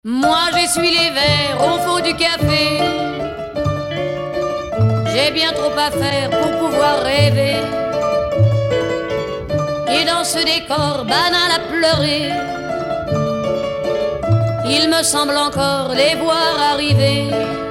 Moi j'essuie les verres au fond du café. J'ai bien trop à faire pour pouvoir rêver. Et dans ce décor banal à pleurer, il me semble encore les voir arriver.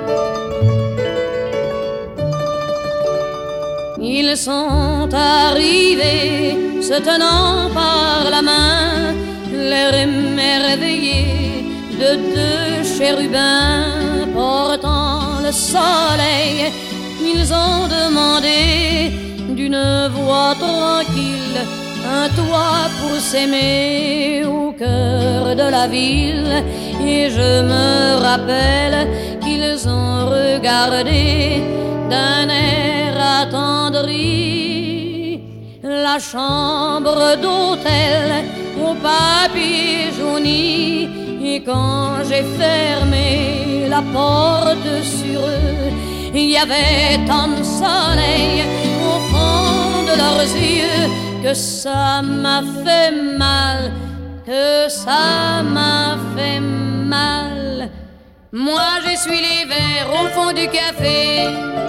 Ils sont arrivés, se tenant par la main, l'air émerveillé de deux chérubins portant le soleil. Ils ont demandé d'une voix tranquille un toit pour s'aimer au cœur de la ville. Et je me rappelle qu'ils ont regardé d'un air attendri la chambre d'hôtel au papier jauni. Et quand j'ai fermé la porte sur eux, il y avait tant de soleil au fond de leurs yeux que ça m'a fait mal, que ça m'a fait mal. Moi j'essuie les verres au fond du café.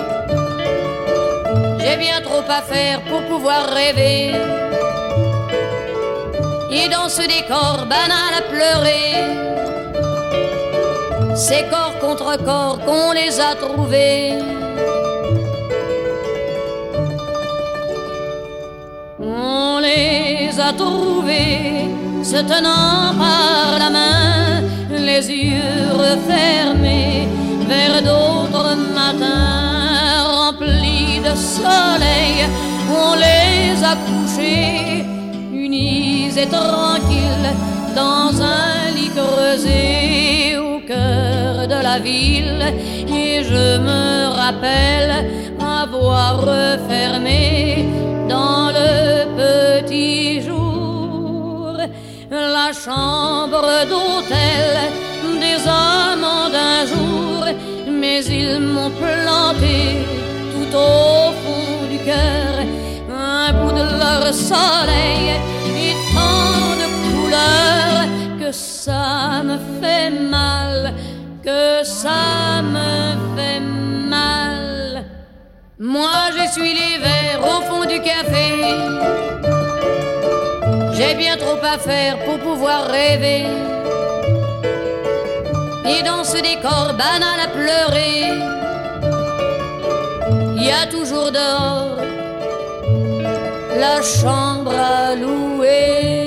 J'ai bien trop à faire pour pouvoir rêver. Et dans ce décor banal à pleurer, c'est corps contre corps qu'on les a trouvés. On les a trouvés se tenant par la main, les yeux refermés vers d'autres matins remplis de soleil. On les a couchés unis et tranquilles dans un lit creusé au cœur de la ville. Et je me rappelle avoir refermé dans le petit jour la chambre d'hôtel des amants d'un jour. Mais ils m'ont planté tout au fond du cœur un bout de leur soleil et tant de couleurs que ça me fait mal, que ça me fait mal. Moi j'essuie les verres au fond du café. J'ai bien trop à faire pour pouvoir rêver. Et dans ce décor banal à pleurer, il y a toujours dehors la chambre à louer.